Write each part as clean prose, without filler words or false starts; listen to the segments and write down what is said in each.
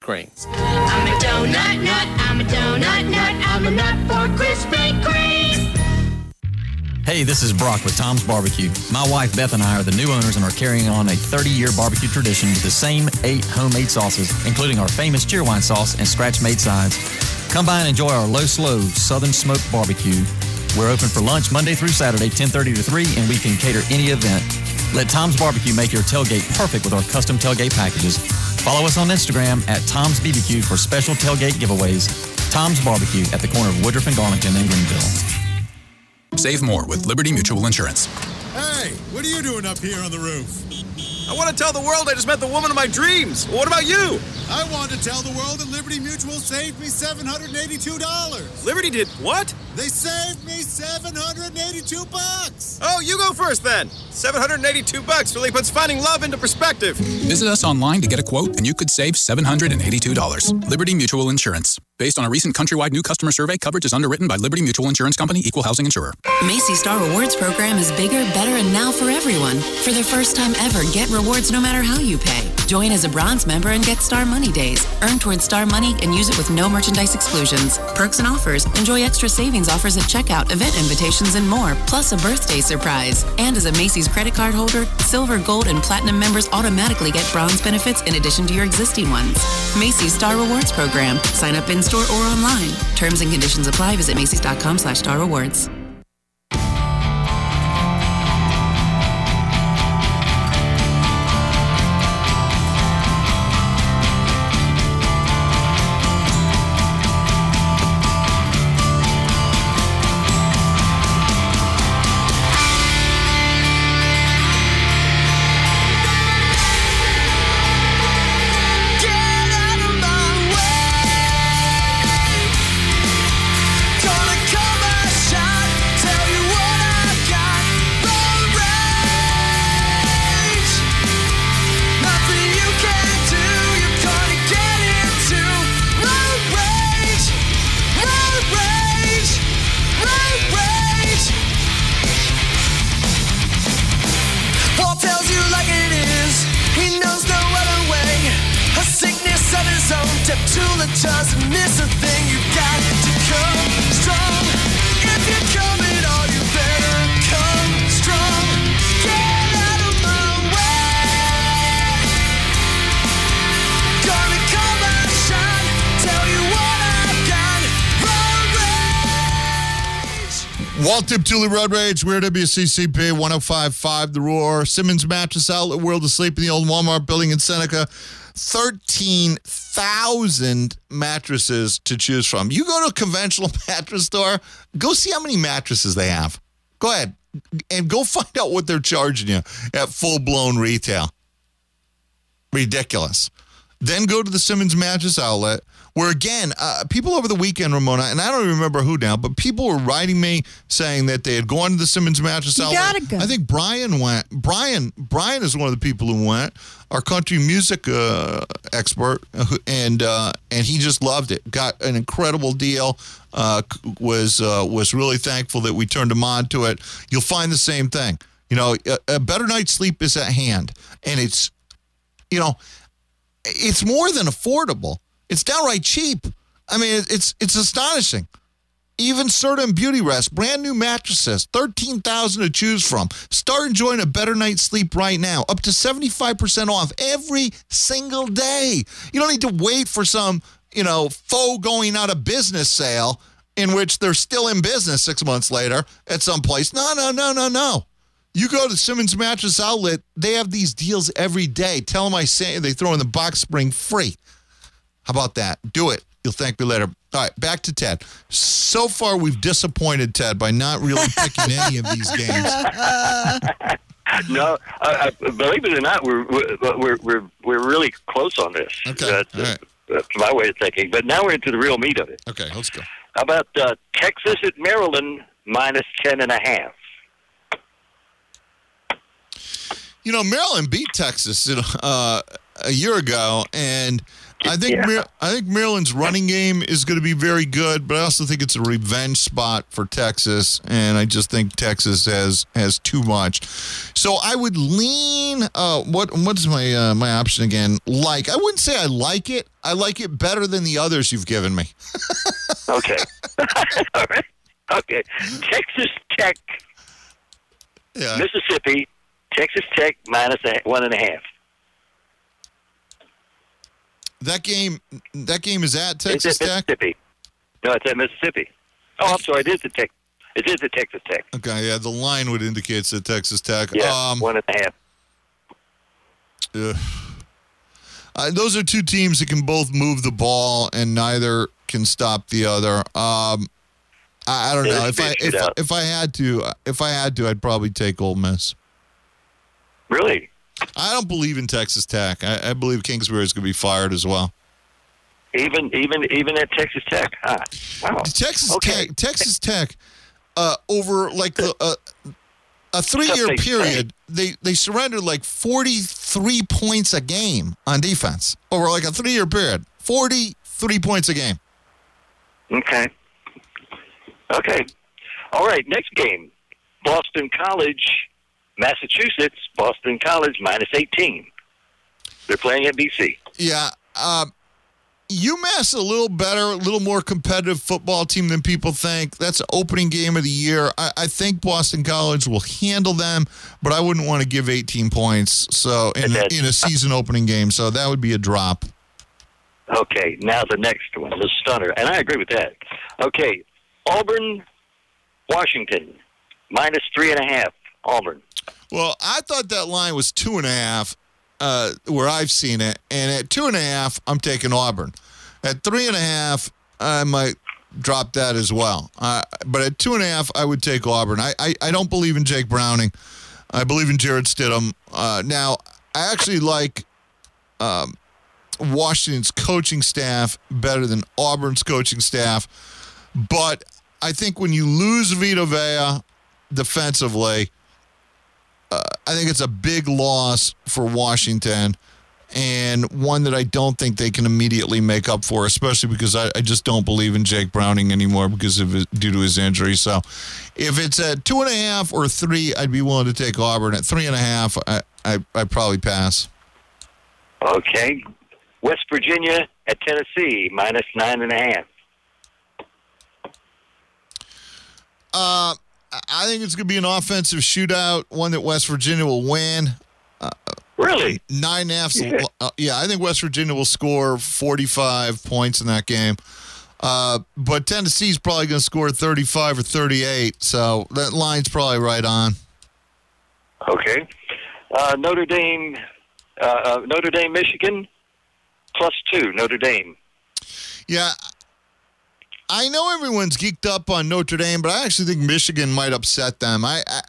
Kreme. I'm a donut nut, I'm a donut nut, I'm a nut for Krispy Kreme. Hey, this is Brock with Tom's Barbecue. My wife Beth and I are the new owners and are carrying on a 30-year barbecue tradition with the same 8 homemade sauces, including our famous Cheerwine sauce and scratch-made sides. Come by and enjoy our low-slow Southern Smoked Barbecue. We're open for lunch Monday through Saturday, 10:30 to 3, and we can cater any event. Let Tom's Barbecue make your tailgate perfect with our custom tailgate packages. Follow us on Instagram at Tom's BBQ for special tailgate giveaways. Tom's Barbecue at the corner of Woodruff and Garlington in Greenville. Save more with Liberty Mutual Insurance. Hey, what are you doing up here on the roof? I want to tell the world I just met the woman of my dreams. What about you? I want to tell the world that Liberty Mutual saved me $782. Liberty did what? They saved me $782. Oh, you go first then. $782 really puts finding love into perspective. Visit us online to get a quote, and you could save $782. Liberty Mutual Insurance. Based on a recent countrywide new customer survey, coverage is underwritten by Liberty Mutual Insurance Company, Equal Housing Insurer. Macy's Star Rewards program is bigger, better, and now for everyone. For the first time ever, get rewards no matter how you pay. Join as a bronze member and get Star Money Days. Earn towards Star Money and use it with no merchandise exclusions. Perks and offers. Enjoy extra savings offers at checkout, event invitations, and more, plus a birthday surprise. And as a Macy's credit card holder, silver, gold, and platinum members automatically get bronze benefits in addition to your existing ones. Macy's Star Rewards program. Sign up in store or online. Terms and conditions apply. Visit Macys.com/Star Rewards. Tip Thule Road Rage, we're WCCP 105.5 The Roar. Simmons Mattress Outlet, World of Sleep in the old Walmart building in Seneca. 13,000 mattresses to choose from. You go to a conventional mattress store, go see how many mattresses they have. Go ahead and go find out what they're charging you at full-blown retail. Ridiculous. Then go to the Simmons Mattress Outlet, where, again, people over the weekend, Ramona, and I don't even remember who now, but people were writing me saying that they had gone to the Simmons Mattress Outlet. Gotta go. I think Brian went. Brian is one of the people who went, our country music expert, and he just loved it. Got an incredible deal. Was really thankful that we turned him on to it. You'll find the same thing. You know, a better night's sleep is at hand, and it's more than affordable. It's downright cheap. I mean, it's astonishing. Even Serta and Beauty Rest, brand new mattresses, $13,000 to choose from. Start enjoying a better night's sleep right now. Up to 75% off every single day. You don't need to wait for some, faux going out of business sale in which they're still in business 6 months later at some place. No. You go to Simmons Mattress Outlet, they have these deals every day. Tell them I say they throw in the box spring free. How about that? Do it. You'll thank me later. All right, back to Ted. So far, we've disappointed Ted by not really picking any of these games. No, believe it or not, we're really close on this. Okay, that's my way of thinking. But now we're into the real meat of it. Okay, let's go. How about Texas at Maryland minus 10.5? Maryland beat Texas a year ago, and I think Yeah. I think Maryland's running game is going to be very good, but I also think it's a revenge spot for Texas, and I just think Texas has too much. So I would lean. What's my my option again? I wouldn't say I like it. I like it better than the others you've given me. Okay. All right. Okay. Texas Tech, Yeah. Mississippi. Texas Tech minus 1.5. That game is at It's Texas at Tech. Mississippi. No, it's at Mississippi. Oh, I'm sorry. It is at Tech. It is at Texas Tech. Okay, yeah, the line would indicate it's at Texas Tech. Yeah, 1.5. Those are two teams that can both move the ball, and neither can stop the other. I don't know. If I had to, I'd probably take Ole Miss. Really? I don't believe in Texas Tech. I believe Kingsbury is going to be fired as well. Even at Texas Tech? Huh. Wow. Texas Tech, over like a 3-year Tough period, they surrendered like 43 points a game on defense over like a 3-year period. 43 points a game. Okay. All right, next game. Boston College, Massachusetts. Boston College minus 18. They're playing at BC. Yeah. UMass a little better, a little more competitive football team than people think. That's an opening game of the year. I think Boston College will handle them, but I wouldn't want to give 18 points in a season opening game. So that would be a drop. Okay, now the next one, the stunner. And I agree with that. Okay, Auburn, Washington, minus 3.5. Auburn. Well, I thought that line was 2.5, where I've seen it, and at 2.5, I'm taking Auburn. At 3.5, I might drop that as well. But at 2.5, I would take Auburn. I don't believe in Jake Browning. I believe in Jared Stidham. Now, I actually like Washington's coaching staff better than Auburn's coaching staff, but I think when you lose Vita Vea defensively, I think it's a big loss for Washington, and one that I don't think they can immediately make up for, especially because I just don't believe in Jake Browning anymore due to his injury. So if it's at 2.5 or 3, I'd be willing to take Auburn. At 3.5, I'd probably pass. Okay. West Virginia at Tennessee, minus 9.5. I think it's going to be an offensive shootout, one that West Virginia will win. Really? 9.5. Yeah, I think West Virginia will score 45 points in that game. But Tennessee's probably going to score 35 or 38, so that line's probably right on. Okay. Notre Dame, Michigan, +2, Notre Dame. Yeah, I know everyone's geeked up on Notre Dame, but I actually think Michigan might upset them.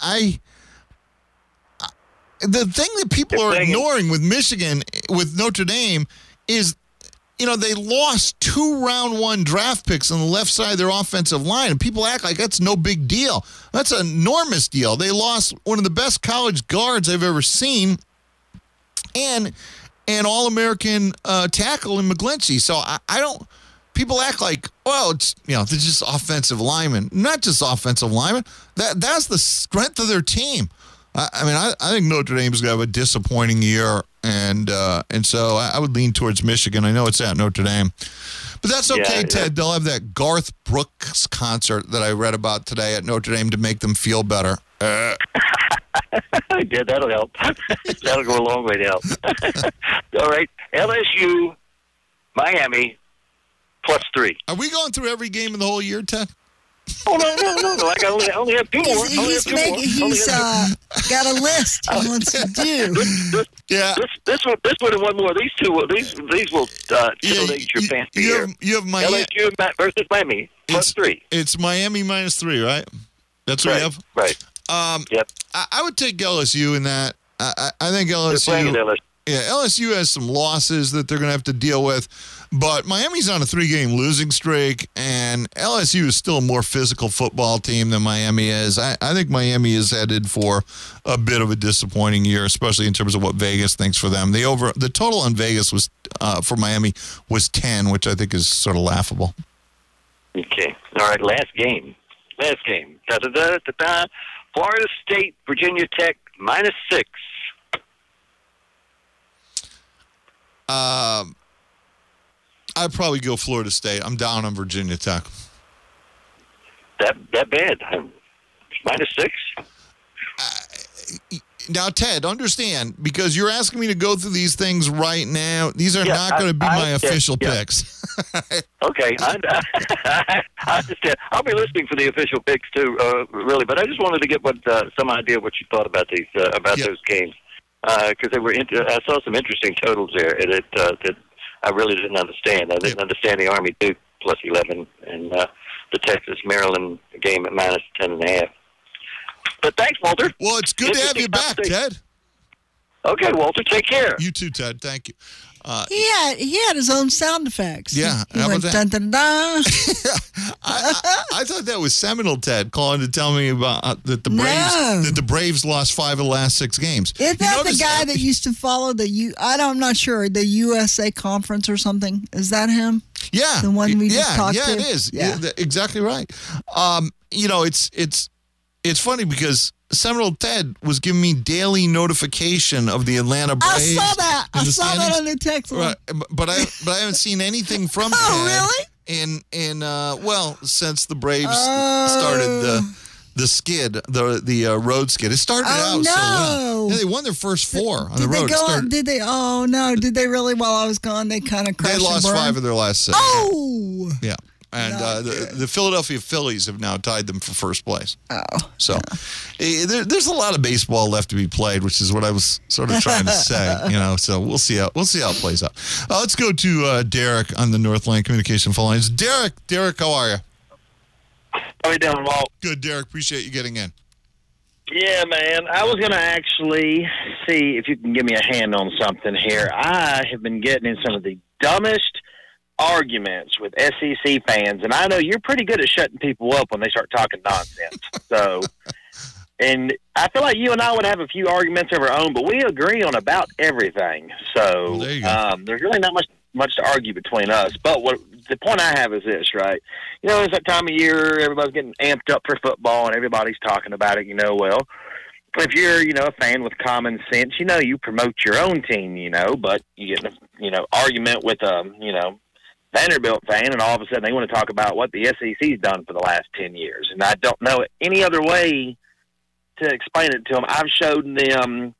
The thing that people are ignoring with Michigan, with Notre Dame, is, they lost 2 round 1 draft picks on the left side of their offensive line, and people act like that's no big deal. That's an enormous deal. They lost one of the best college guards I've ever seen, and an All-American tackle in McGlinchey. So I don't. People act like, well, it's they're just offensive linemen. Not just offensive linemen. That's the strength of their team. I think Notre Dame's going to have a disappointing year, and so I would lean towards Michigan. I know it's at Notre Dame, but that's okay, Yeah, Ted. They'll have that Garth Brooks concert that I read about today at Notre Dame to make them feel better. Yeah, that'll help. That'll go a long way to help. All right, LSU, Miami, +3. Are we going through every game in the whole year, Ted? Oh, no. I only have 2 more. He's got a list he wants to do. Yeah. This one and one more. These will titillate your fancy here. You have Miami LSU versus Miami, +3. It's Miami -3, right? That's what you have? Right. Yep. I would take LSU in that. I think They're playing LSU. at LSU. Yeah, LSU has some losses that they're going to have to deal with. But Miami's on a 3-game losing streak, and LSU is still a more physical football team than Miami is. I think Miami is headed for a bit of a disappointing year, especially in terms of what Vegas thinks for them. The total on Vegas was for Miami was 10, which I think is sort of laughable. Okay. All right, last game. Da-da-da-da-da. Florida State, Virginia Tech, -6. I'd probably go Florida State. I'm down on Virginia Tech. That bad? -6? Now, Ted, understand, because you're asking me to go through these things right now. These are not going to be my official picks. Okay, I understand. I'll be listening for the official picks too, really. But I just wanted to get some idea of what you thought about these those games, because they were. I saw some interesting totals there that I really didn't understand. I didn't understand the Army Duke +11 and the Texas Maryland game at -10.5. But thanks, Walter. Well, it's good to have you back, Ted. Okay, Walter, take care. You too, Ted. Thank you. He had his own sound effects. Yeah, he how went about that? dun dun dun. I thought that was Seminole Ted calling to tell me about that the Braves lost 5 of the last 6 games. Is that the guy that used to follow I'm not sure, the USA conference or something? Is that him? Yeah, the one we just talked to. Yeah, it is. Yeah, exactly right. It's funny because Seminole Ted was giving me daily notification of the Atlanta Braves. I saw that. I saw that on the text line. Right, but I haven't seen anything from Ted. Really? Since the Braves started the skid, the road skid. It started out so well. Yeah, they won their first 4 on the road. Did they? Oh no! Did they really? While I was gone, they kind of crashed. They lost 5 of their last 6. Oh. Yeah. And the Philadelphia Phillies have now tied them for first place. Oh. So there's a lot of baseball left to be played, which is what I was sort of trying to say. So we'll see how it plays out. Let's go to Derek on the Northland Communication phone lines. Derek, how are you? How you doing, Walt? Good, Derek. Appreciate you getting in. Yeah, man. I was going to actually see if you can give me a hand on something here. I have been getting in some of the dumbest arguments with SEC fans, and I know you're pretty good at shutting people up when they start talking nonsense. And I feel like you and I would have a few arguments of our own, but we agree on about everything. So there's really not much to argue between us. But the point I have is this, right? It's that time of year, everybody's getting amped up for football, and everybody's talking about it. Well, if you're, a fan with common sense, you promote your own team, but you get in a, argument with Vanderbilt fan, and all of a sudden they want to talk about what the SEC's done for the last 10 years. And I don't know any other way to explain it to them. I've showed them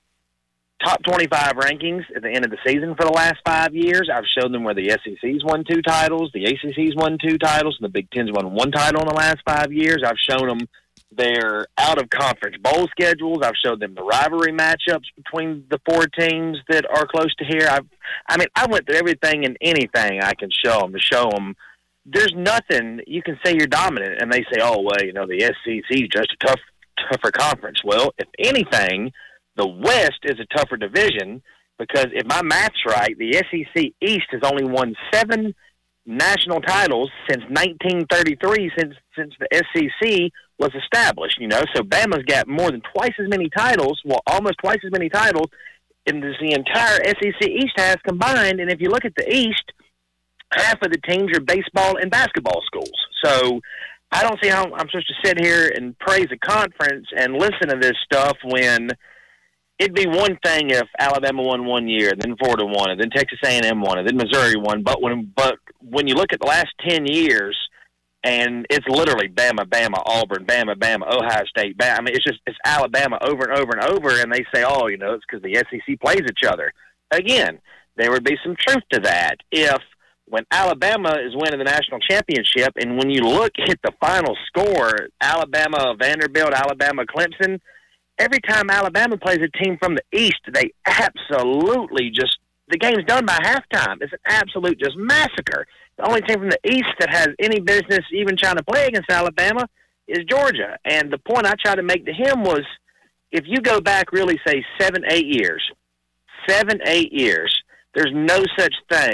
top 25 rankings at the end of the season for the last 5 years. I've showed them where the SEC's won 2 titles, the ACC's won 2 titles, and the Big Ten's won 1 title in the last 5 years. I've shown them their out-of-conference bowl schedules. I've showed them the rivalry matchups between the 4 teams that are close to here. I went through everything and anything I can show them to show them there's nothing you can say you're dominant, and they say, the SEC is just a tougher conference. Well, if anything, the West is a tougher division because if my math's right, the SEC East has only won 7 national titles since 1933, since the SEC was established, so Bama's got more than twice as many titles, almost twice as many titles in the entire SEC East has combined. And if you look at the East, half of the teams are baseball and basketball schools. So I don't see how I'm supposed to sit here and praise a conference and listen to this stuff when it'd be one thing if Alabama won 1 year, then Florida won it, then Texas A&M won it, then Missouri won. But when you look at the last 10 years, and it's literally Bama, Auburn, Bama, Ohio State, Bama. It's Alabama over and over and over, and they say, it's because the SEC plays each other. Again, there would be some truth to that if when Alabama is winning the national championship, and when you look at the final score, Alabama, Vanderbilt, Alabama, Clemson, every time Alabama plays a team from the East, they absolutely the game's done by halftime. It's an absolute just massacre. The only team from the East that has any business even trying to play against Alabama is Georgia. And the point I tried to make to him was if you go back really, say, 7-8 years, there's no such thing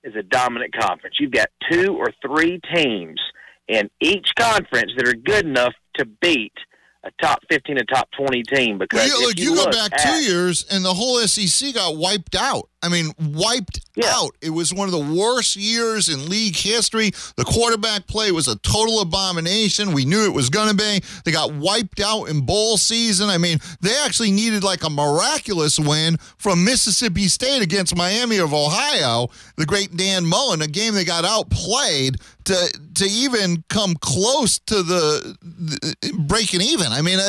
is a dominant conference. You've got 2 or 3 teams in each conference that are good enough to beat a top 15, a top 20 team. Because you go back 2 years and the whole SEC got wiped out. I mean, wiped out. It was one of the worst years in league history. The quarterback play was a total abomination. We knew it was going to be. They got wiped out in bowl season. I mean, they actually needed like a miraculous win from Mississippi State against Miami of Ohio, the great Dan Mullen, a game they got outplayed to even come close to the breaking even. I mean,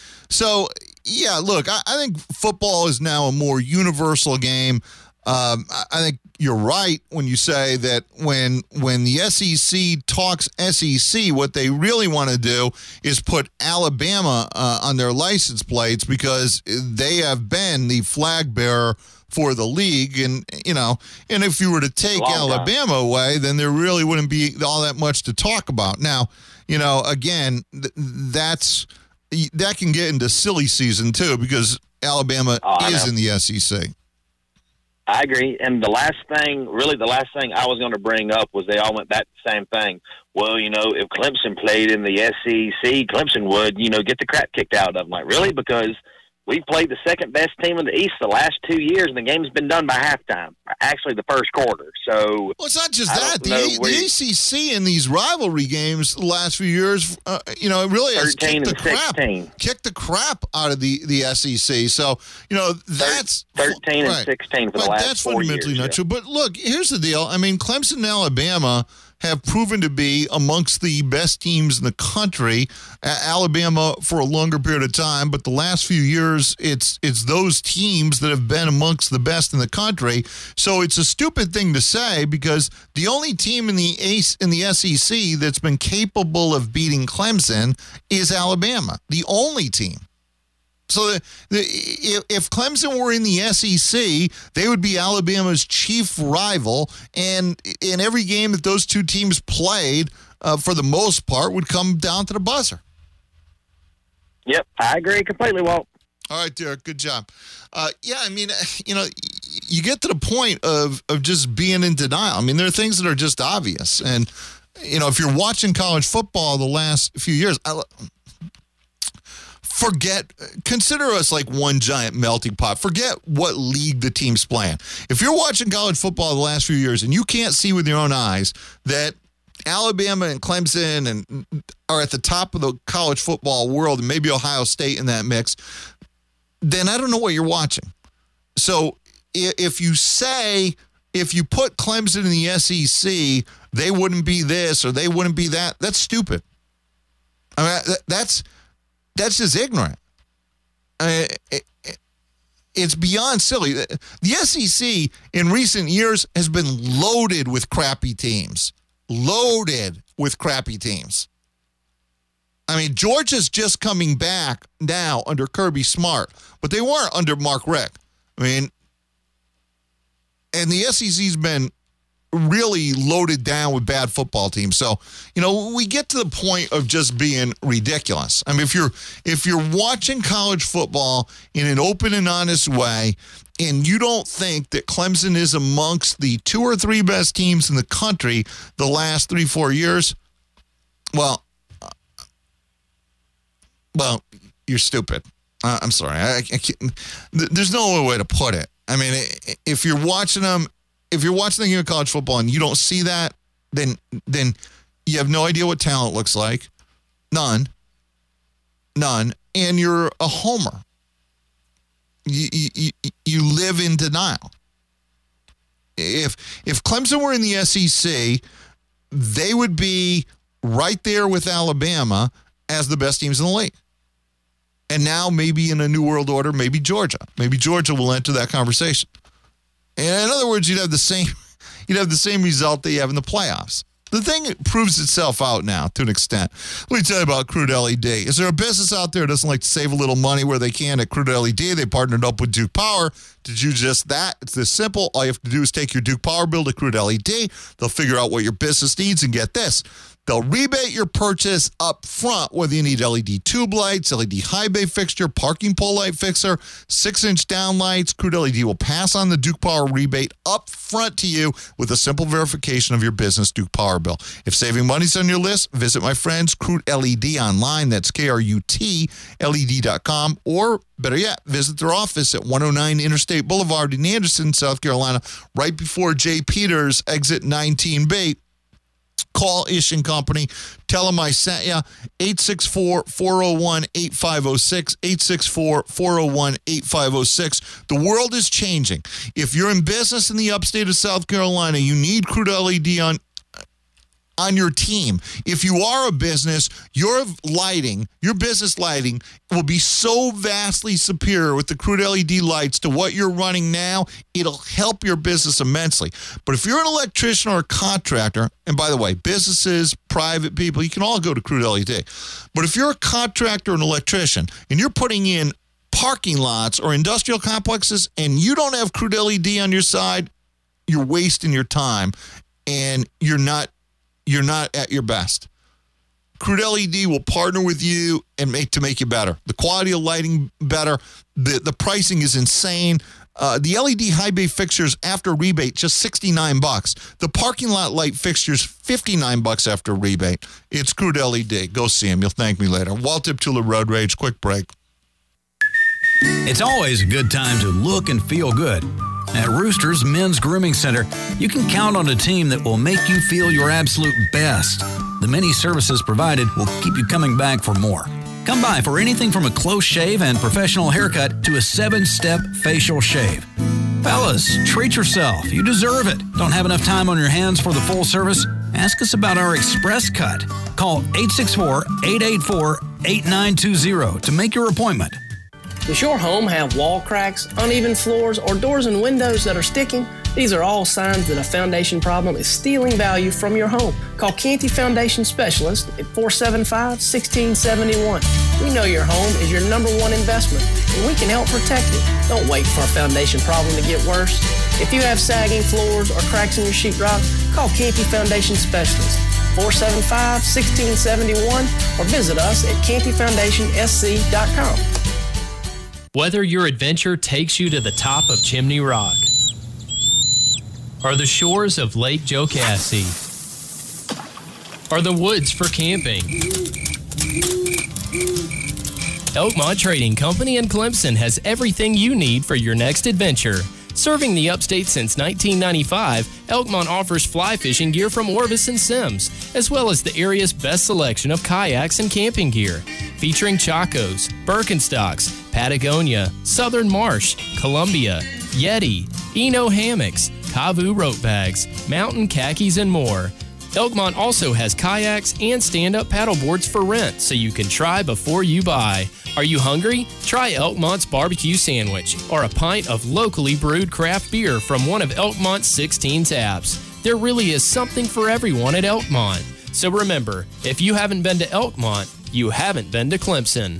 yeah, look, I think football is now a more universal game. I think you're right when you say that when the SEC talks SEC, what they really want to do is put Alabama on their license plates because they have been the flag bearer for the league. And if you were to take Alabama away, then there really wouldn't be all that much to talk about. Now, again, that can get into silly season too because Alabama is in the SEC. I agree. And the last thing I was going to bring up was they all went back to the same thing. Well, if Clemson played in the SEC, Clemson would, get the crap kicked out of them. Like, really? Because we played the second best team in the East the last 2 years, and the game's been done by halftime. Actually, the first quarter. So, well, it's not just that. The ACC in these rivalry games the last few years, it really has kicked the crap out of the SEC. So, that's 13 and 16 for the last that's 4 fundamentally years. not true. But look, here's the deal. I mean, Clemson and Alabama have proven to be amongst the best teams in the country. Alabama for a longer period of time, but the last few years, it's those teams that have been amongst the best in the country. So it's a stupid thing to say because the only team in the SEC that's been capable of beating Clemson is Alabama. The only team. So if Clemson were in the SEC, they would be Alabama's chief rival, and in every game that those two teams played, for the most part, would come down to the buzzer. Yep, I agree completely, Walt. All right, Derek, good job. Yeah, I mean, you get to the point of just being in denial. I mean, there are things that are just obvious, and if you're watching college football the last few years, consider us like one giant melting pot. Forget what league the team's playing. If you're watching college football the last few years and you can't see with your own eyes that Alabama and Clemson are at the top of the college football world and maybe Ohio State in that mix, then I don't know what you're watching. So if you put Clemson in the SEC, they wouldn't be this or they wouldn't be that, that's stupid. I mean, that's just ignorant. It's beyond silly. The SEC in recent years has been loaded with crappy teams. Loaded with crappy teams. I mean, Georgia's just coming back now under Kirby Smart, but they weren't under Mark Richt. I mean, and the SEC's been really loaded down with bad football teams. So, we get to the point of just being ridiculous. I mean, if you're watching college football in an open and honest way, and you don't think that Clemson is amongst the 2 or 3 best teams in the country the last 3-4 years, well, you're stupid. I'm sorry. I can't, there's no other way to put it. I mean, if you're watching them, if you're watching the game of college football and you don't see that, then you have no idea what talent looks like. None. And you're a homer. You live in denial. If Clemson were in the SEC, they would be right there with Alabama as the best teams in the league. And now maybe in a new world order, maybe Georgia. Maybe Georgia will enter that conversation. And in other words, you'd have the same result that you have in the playoffs. The thing proves itself out now to an extent. Let me tell you about Crude LED. Is there a business out there that doesn't like to save a little money where they can at Crude LED? They partnered up with Duke Power to do just that. It's this simple. All you have to do is take your Duke Power bill to Crude LED. They'll figure out what your business needs and get this. They'll rebate your purchase up front, whether you need LED tube lights, LED high bay fixture, parking pole light fixer, 6-inch down lights. Crude LED will pass on the Duke Power rebate up front to you with a simple verification of your business Duke Power bill. If saving money's on your list, visit my friends Crude LED online. That's KRUT-LED.com. Or better yet, visit their office at 109 Interstate Boulevard in Anderson, South Carolina, right before J. Peters, exit 19B. Call Ish & Company. Tell them I sent you. 864-401-8506. 864-401-8506. The world is changing. If you're in business in the upstate of South Carolina, you need Crude LED on your team. If you are a business, your business lighting will be so vastly superior with the Crude LED lights to what you're running now. It'll help your business immensely. But if you're an electrician or a contractor, and by the way, businesses, private people, you can all go to Crude LED. But if you're a contractor and electrician and you're putting in parking lots or industrial complexes and you don't have Crude LED on your side, you're wasting your time and you're not at your best. Crude LED will partner with you and make you better. The quality of lighting better. The pricing is insane. The LED high bay fixtures after rebate, just $69. The parking lot light fixtures, $59 after rebate. It's Crude LED. Go see them. You'll thank me later. Walt Diptula Road Rage. Quick break. It's always a good time to look and feel good. At Rooster's Men's Grooming Center, you can count on a team that will make you feel your absolute best. The many services provided will keep you coming back for more. Come by for anything from a close shave and professional haircut to a 7-step facial shave. Fellas, treat yourself. You deserve it. Don't have enough time on your hands for the full service? Ask us about our Express Cut. Call 864-884-8920 to make your appointment. Does your home have wall cracks, uneven floors, or doors and windows that are sticking? These are all signs that a foundation problem is stealing value from your home. Call Canty Foundation Specialist at 475-1671. We know your home is your #1 investment, and we can help protect it. Don't wait for a foundation problem to get worse. If you have sagging floors or cracks in your sheetrock, call Canty Foundation Specialist, 475-1671, or visit us at cantyfoundationsc.com. Whether your adventure takes you to the top of Chimney Rock or the shores of Lake Jocassee or the woods for camping, Elkmont Trading Company in Clemson has everything you need for your next adventure. Serving the upstate since 1995, Elkmont offers fly fishing gear from Orvis and Sims, as well as the area's best selection of kayaks and camping gear, featuring Chacos, Birkenstocks, Patagonia, Southern Marsh, Columbia, Yeti, Eno hammocks, Kavu rope bags, mountain khakis, and more. Elkmont also has kayaks and stand-up paddleboards for rent, so you can try before you buy. Are you hungry? Try Elkmont's barbecue sandwich or a pint of locally brewed craft beer from one of Elkmont's 16 taps. There really is something for everyone at Elkmont. So remember, if you haven't been to Elkmont, you haven't been to Clemson.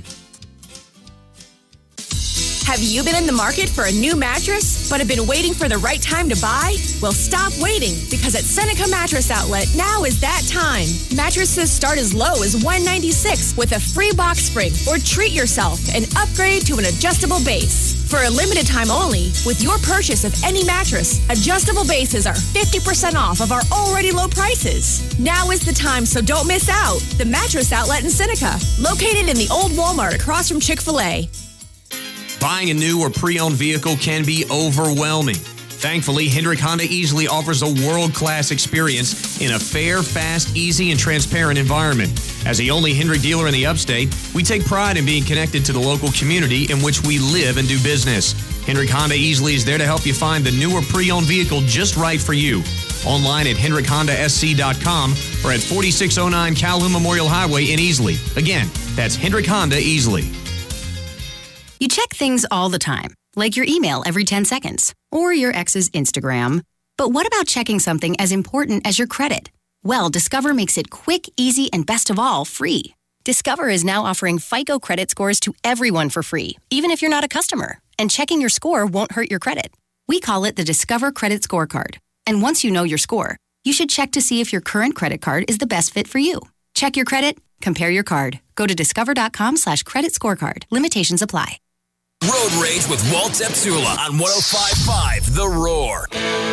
Have you been in the market for a new mattress, but have been waiting for the right time to buy? Well, stop waiting, because at Seneca Mattress Outlet, now is that time. Mattresses start as low as $196 with a free box spring, or treat yourself and upgrade to an adjustable base. For a limited time only, with your purchase of any mattress, adjustable bases are 50% off of our already low prices. Now is the time, so don't miss out. The Mattress Outlet in Seneca, located in the old Walmart across from Chick-fil-A. Buying a new or pre-owned vehicle can be overwhelming. Thankfully, Hendrick Honda Easley offers a world-class experience in a fair, fast, easy, and transparent environment. As the only Hendrick dealer in the upstate, we take pride in being connected to the local community in which we live and do business. Hendrick Honda Easley is there to help you find the new or pre-owned vehicle just right for you. Online at HendrickHondaSC.com or at 4609 Calhoun Memorial Highway in Easley. Again, that's Hendrick Honda Easley. You check things all the time, like your email every 10 seconds, or your ex's Instagram. But what about checking something as important as your credit? Well, Discover makes it quick, easy, and best of all, free. Discover is now offering FICO credit scores to everyone for free, even if you're not a customer. And checking your score won't hurt your credit. We call it the Discover Credit Scorecard. And once you know your score, you should check to see if your current credit card is the best fit for you. Check your credit, compare your card. Go to discover.com/credit scorecard. Limitations apply. Road Rage with Walt Zepsula on 105.5 The Roar.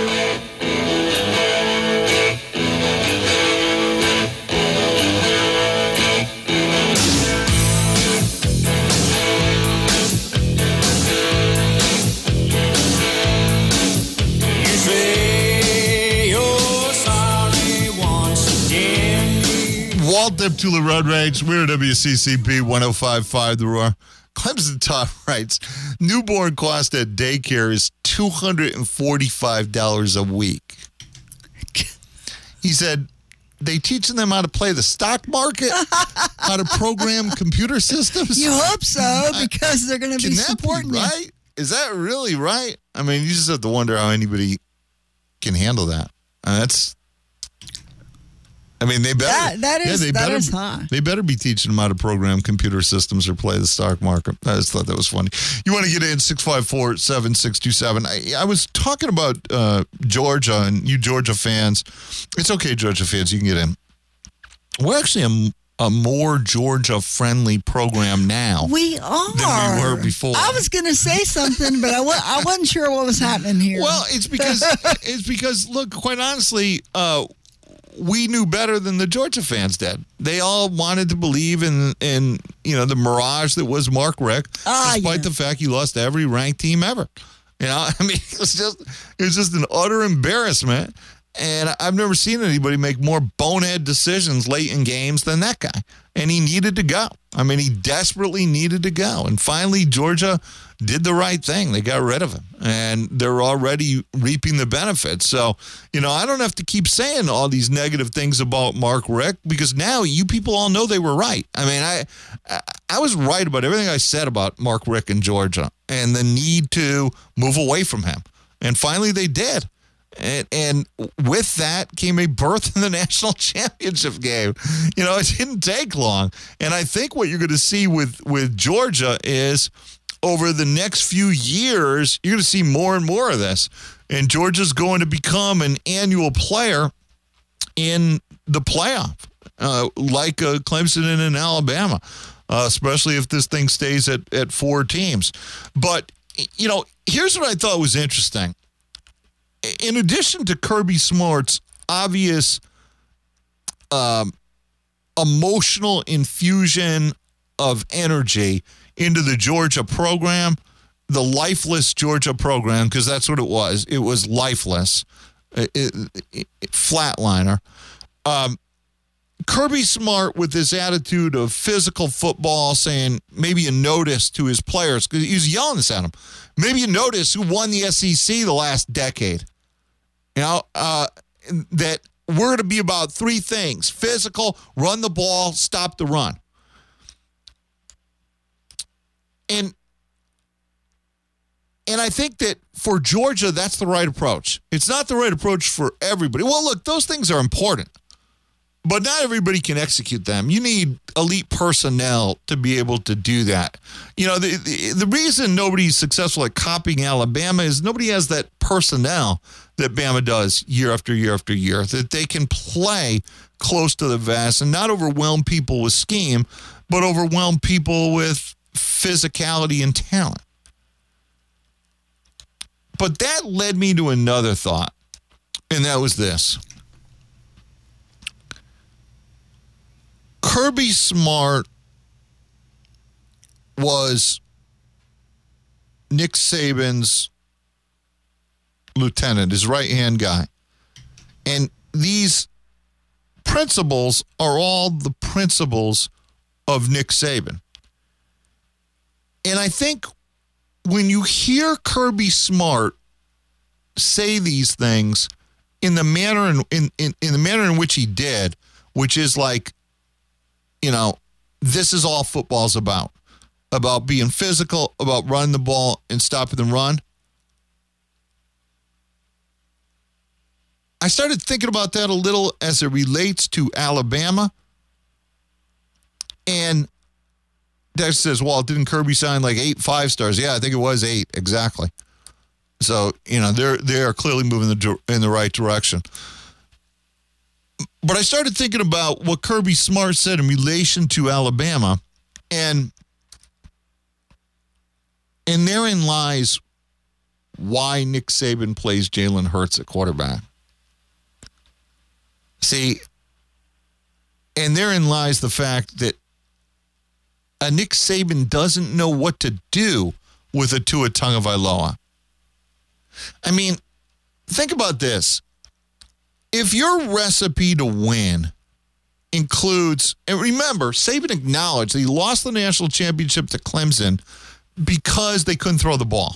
Walt Zepsula, Road Rage. We're WCCP 105.5 The Roar. Clemson Top writes, newborn cost at daycare is $245 a week. He said, they teaching them how to play the stock market, how to program computer systems. You hope so, because they're going to be supporting you. Right? Is that really right? I mean, you just have to wonder how anybody can handle that. They better. That is high. They better be teaching them how to program computer systems or play the stock market. I just thought that was funny. You want to get in 654-7627. I was talking about Georgia and you Georgia fans. It's okay, Georgia fans, you can get in. We're actually a more Georgia-friendly program now. We are. Than we were before. I was going to say something, but I wasn't sure what was happening here. Well, it's because look, quite honestly, we knew better than the Georgia fans did. They all wanted to believe in the mirage that was Mark Richt, despite the fact he lost to every ranked team ever. It was just an utter embarrassment. And I've never seen anybody make more bonehead decisions late in games than that guy. And he needed to go. He desperately needed to go. And finally, Georgia did the right thing. They got rid of him. And they're already reaping the benefits. So, I don't have to keep saying all these negative things about Mark Richt, because now you people all know they were right. I was right about everything I said about Mark Richt in Georgia and the need to move away from him. And finally, they did. And with that came a berth in the national championship game. It didn't take long. And I think what you're going to see with Georgia is over the next few years, you're going to see more and more of this. And Georgia's going to become an annual player in the playoff, like Clemson and in Alabama, especially if this thing stays at 4 teams. But, here's what I thought was interesting. In addition to Kirby Smart's obvious emotional infusion of energy into the Georgia program, the lifeless Georgia program, because that's what it was. It was lifeless, flatliner. Kirby Smart, with this attitude of physical football, saying maybe you notice to his players, because he was yelling this at them, maybe you notice who won the SEC the last decade. That we're going to be about 3 things: physical, run the ball, stop the run. And I think that for Georgia, that's the right approach. It's not the right approach for everybody. Well, look, those things are important, but not everybody can execute them. You need elite personnel to be able to do that. The reason nobody's successful at copying Alabama is nobody has that personnel that Bama does year after year after year, that they can play close to the vest and not overwhelm people with scheme, but overwhelm people with physicality and talent. But that led me to another thought, and that was this. Kirby Smart was Nick Saban's lieutenant, his right-hand guy. And these principles are all the principles of Nick Saban. And I think when you hear Kirby Smart say these things in the manner in the manner in which he did, which is like, this is all football's about being physical, about running the ball and stopping the run. I started thinking about that a little as it relates to Alabama. And Dex says, well, didn't Kirby sign like 8 5-stars? Yeah, I think it was 8, exactly. So, they are clearly moving in the right direction. But I started thinking about what Kirby Smart said in relation to Alabama, and therein lies why Nick Saban plays Jalen Hurts at quarterback. See, and therein lies the fact that Nick Saban doesn't know what to do with a Tua Tagovailoa. I mean, think about this. If your recipe to win includes, and remember, Saban acknowledged that he lost the national championship to Clemson because they couldn't throw the ball.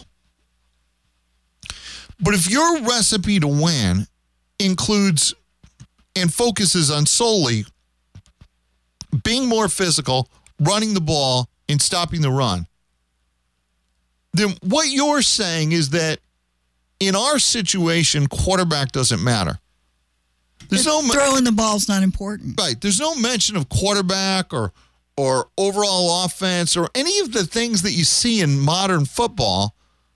But if your recipe to win includes and focuses on solely being more physical, running the ball, and stopping the run, then what you're saying is that in our situation, quarterback doesn't matter. Throwing the ball's not important. Right. There's no mention of quarterback or overall offense or any of the things that you see in modern football.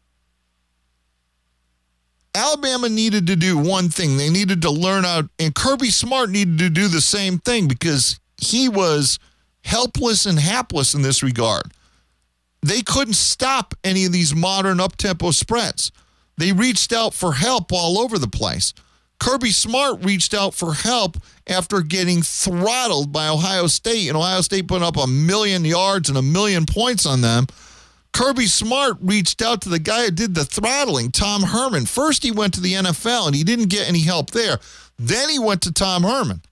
Alabama needed to do one thing. They needed to learn out, and Kirby Smart needed to do the same thing because he was helpless and hapless in this regard. They couldn't stop any of these modern up-tempo spreads. They reached out for help all over the place. Kirby Smart reached out for help after getting throttled by Ohio State, and Ohio State put up 1,000,000 yards and 1,000,000 points on them. Kirby Smart reached out to the guy who did the throttling, Tom Herman. First, he went to the NFL, and he didn't get any help there. Then he went to Tom Herman.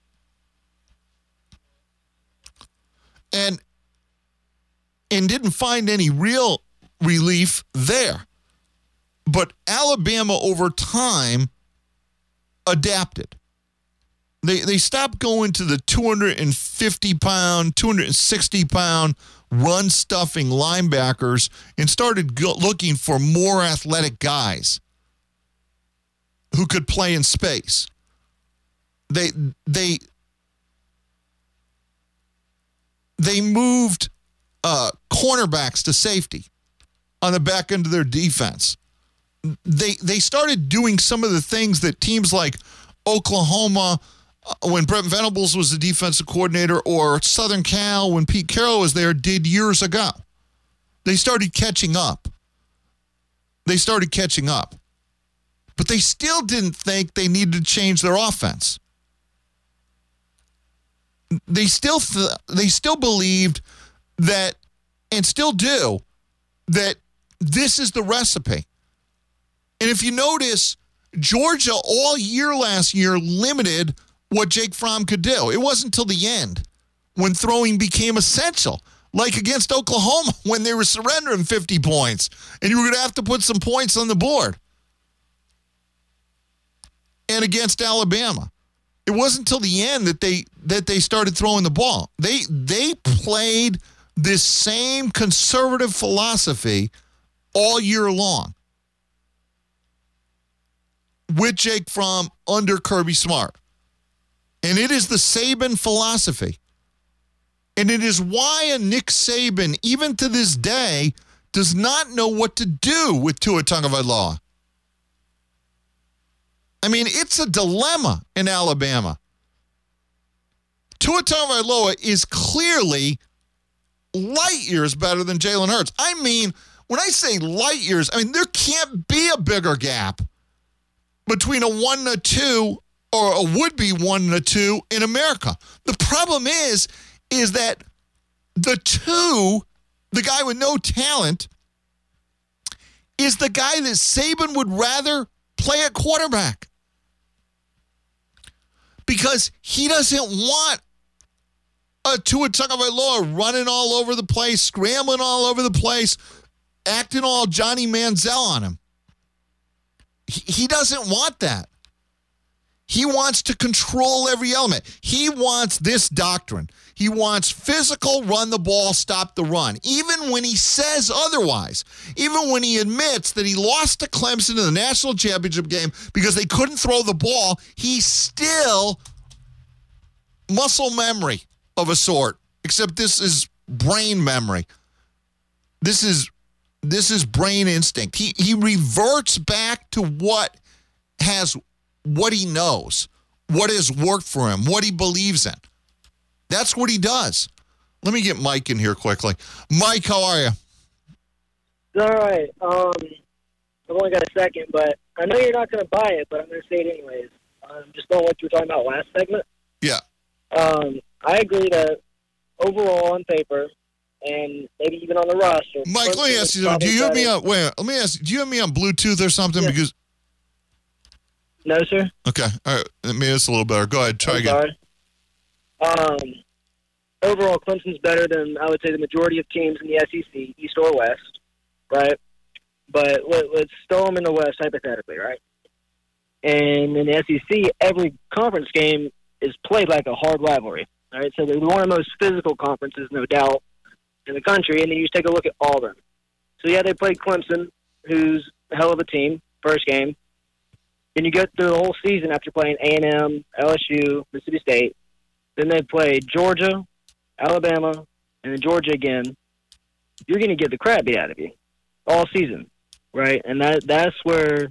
And didn't find any real relief there. But Alabama, over time, adapted. They stopped going to the 250-pound, 260-pound run-stuffing linebackers and started looking for more athletic guys who could play in space. They moved cornerbacks to safety on the back end of their defense. They started doing some of the things that teams like Oklahoma, when Brent Venables was the defensive coordinator, or Southern Cal, when Pete Carroll was there, did years ago. They started catching up. But they still didn't think they needed to change their offense. They still believed that, and still do, that this is the recipe. And if you notice, Georgia all year last year limited what Jake Fromm could do. It wasn't until the end when throwing became essential, like against Oklahoma when they were surrendering 50 points and you were going to have to put some points on the board. And against Alabama. It wasn't until the end that they started throwing the ball. They played this same conservative philosophy all year long with Jake Fromm under Kirby Smart. And it is the Saban philosophy. And it is why a Nick Saban, even to this day, does not know what to do with Tua Tagovailoa. I mean, it's a dilemma in Alabama. Tua Tagovailoa is clearly light years better than Jalen Hurts. I mean, when I say light years, I mean, there can't be a bigger gap between a 1 and a 2 or a would-be 1 and a 2 in America. The problem is that the 2, the guy with no talent, is the guy that Saban would rather play at quarterback. Because he doesn't want a Tua Tagovailoa running all over the place, scrambling all over the place, acting all Johnny Manziel on him. He doesn't want that. He wants to control every element. He wants this doctrine. He wants physical, run the ball, stop the run. Even when he says otherwise, even when he admits that he lost to Clemson in the national championship game because they couldn't throw the ball, he's still muscle memory of a sort, except this is brain memory. This is brain instinct. He reverts back to what he knows, what has worked for him, what he believes in. That's what he does. Let me get Mike in here quickly. Mike, how are you? All right. I've only got a second, but I know you're not going to buy it, but I'm going to say it anyways. Just on what you were talking about last segment. Yeah. I agree that overall on paper and maybe even on the roster. Mike, let me ask you something. Do you have me on? Wait, let me ask you. Do you have me on Bluetooth or something? Yeah. Because no, sir. Okay. All right. Maybe it's a little better. Go ahead. Try again. Sorry. Overall, Clemson's better than, I would say, the majority of teams in the SEC, East or West, right? But let's throw them in the West hypothetically, right? And in the SEC, every conference game is played like a hard rivalry, right? So they're one of the most physical conferences, no doubt, in the country. And then you just take a look at Auburn. So, yeah, they played Clemson, who's a hell of a team, first game. Then you go through the whole season after playing A&M, LSU, Mississippi State. Then they played Georgia, Alabama, and then Georgia again. You're going to get the crap beat out of you all season, right? And that's where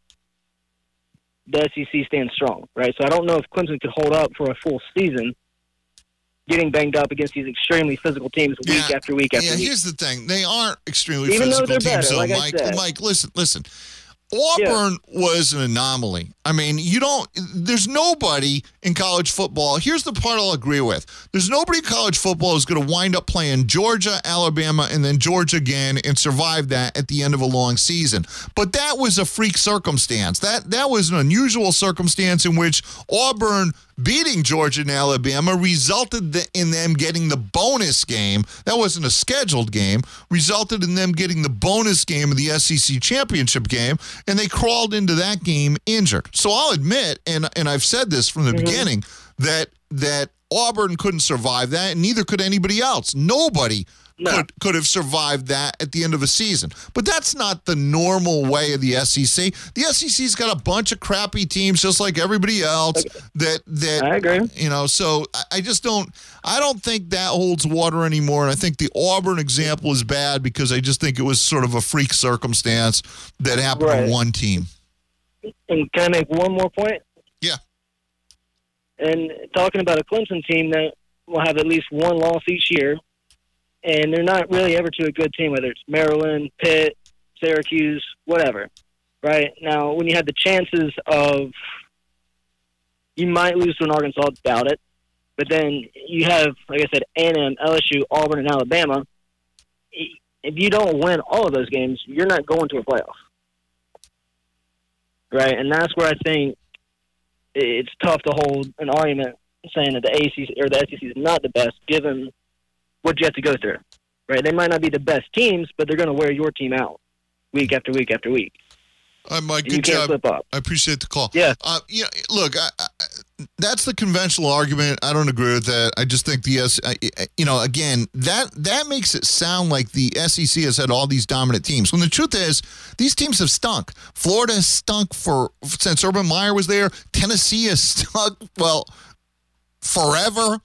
the SEC stands strong, right? So I don't know if Clemson could hold up for a full season getting banged up against these extremely physical teams week after week after week. Yeah, here's the thing. They aren't extremely Even physical though they're teams, better, though, like I Mike. said. Mike, listen. Auburn was an anomaly. I mean, there's nobody in college football. Here's the part I'll agree with. There's nobody in college football who's going to wind up playing Georgia, Alabama, and then Georgia again and survive that at the end of a long season. But that was a freak circumstance. That was an unusual circumstance in which Auburn beating Georgia and Alabama resulted in them getting the bonus game. That wasn't a scheduled game. Resulted in them getting the bonus game of the SEC championship game, and they crawled into that game injured. So I'll admit, and I've said this from the beginning, that Auburn couldn't survive that, and neither could anybody else. Nobody could have survived that at the end of a season. But that's not the normal way of the SEC. The SEC's got a bunch of crappy teams just like everybody else. That I agree. So I don't think that holds water anymore. And I think the Auburn example is bad because I just think it was sort of a freak circumstance that happened to one team. And can I make one more point? Yeah. And talking about a Clemson team that will have at least one loss each year, and they're not really ever to a good team, whether it's Maryland, Pitt, Syracuse, whatever, right? Now, when you have the chances of you might lose to an Arkansas, doubt it, but then you have, like I said, A&M, LSU, Auburn, and Alabama. If you don't win all of those games, you're not going to a playoff, right? And that's where I think it's tough to hold an argument saying that the ACC or the SEC is not the best, given what you have to go through, right? They might not be the best teams, but they're going to wear your team out week after week after week. Mike, good job. Slip up. I appreciate the call. Yeah. Look, that's the conventional argument. I don't agree with that. I just think again, that makes it sound like the SEC has had all these dominant teams. When the truth is, these teams have stunk. Florida has stunk since Urban Meyer was there. Tennessee has stunk, forever.